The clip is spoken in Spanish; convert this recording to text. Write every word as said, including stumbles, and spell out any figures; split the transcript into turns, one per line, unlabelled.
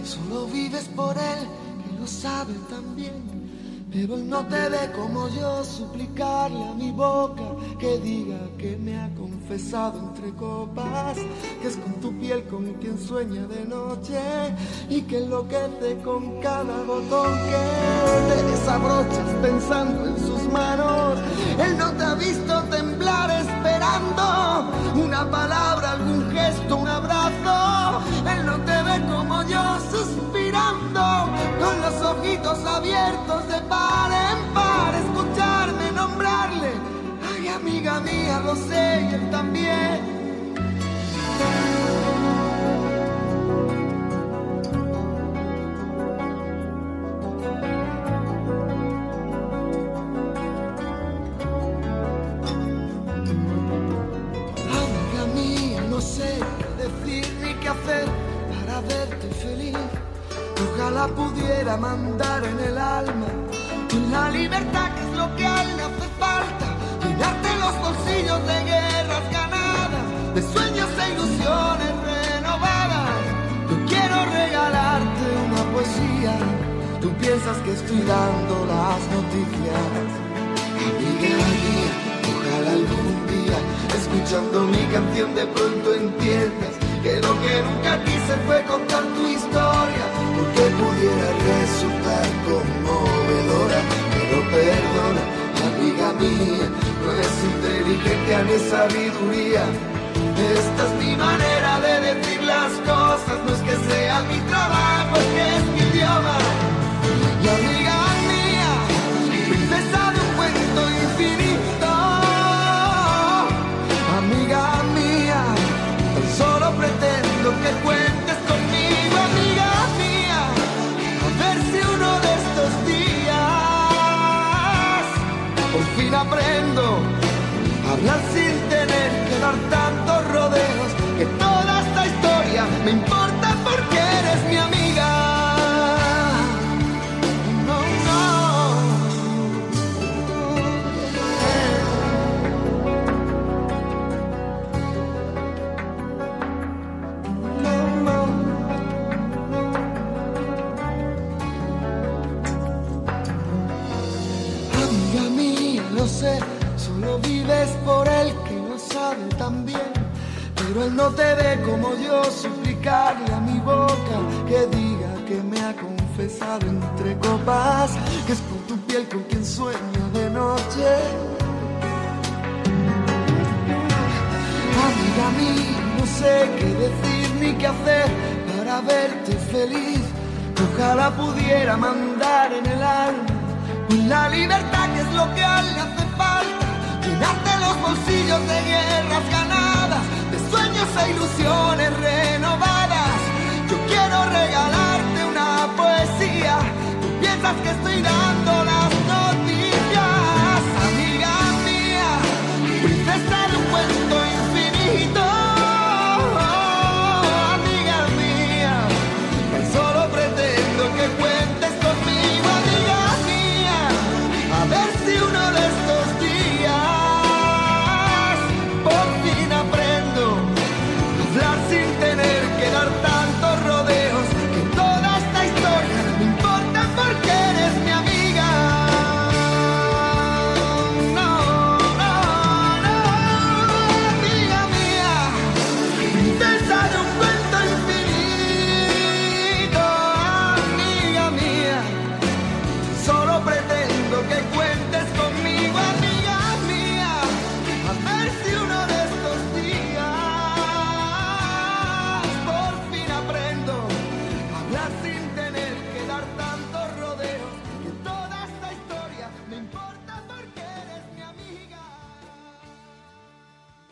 solo vives por él, que lo sabe también. Pero él no te ve como yo, suplicarle a mi boca que diga que me ha confesado entre copas, que es con tu piel con quien sueña de noche y que enloquece con cada botón que te desabrochas pensando en sus manos. Él no te ha visto temblar esperando una palabra, algún gesto, un abrazo. Él no te ve como yo suspirando con los ojitos abiertos de par en par, escucharme nombrarle. Ay, amiga mía, lo sé y él también. Amiga mía, no sé qué decir ni qué hacer para verte feliz. Ojalá pudiera mandar en el alma la libertad, que es lo que a él le hace falta, llenarte los bolsillos de guerras ganadas, de sueños e ilusiones renovadas. Yo quiero regalarte una poesía, tú piensas que estoy dando las noticias. Amiga mía, ojalá algún día, escuchando mi canción, de pronto entiendas que lo que nunca quise fue contar tu historia, porque pudiera resultar conmovedora. Pero perdona, amiga mía, no es inteligencia ni sabiduría. Esta es mi manera de decir las cosas, no es que sea mi trabajo, es que es mi idioma. Y amiga mía, princesa de un cuento infinito, amiga mía, tan solo pretendo que cuentes conmigo, amiga mía, a ver si uno de estos días por fin aprendo a hablar sin tener que dar tantos rodeos, que toda esta historia me importa porque eres mi amiga. No, amiga mía, lo sé, solo vives por él, que lo sabe también. Pero él no te ve como yo, suplicarle a mi boca que diga que me ha confesado entre copas, que es por tu piel con quien sueña de noche. Amiga mía, no sé qué decir ni qué hacer para verte feliz. Ojalá pudiera mandar en el alma la libertad, que es lo que a él le hace falta, llenarte los bolsillos de guerras ganadas, de sueños e ilusiones renovadas. Yo quiero regalarte una poesía, tú piensas que estoy dando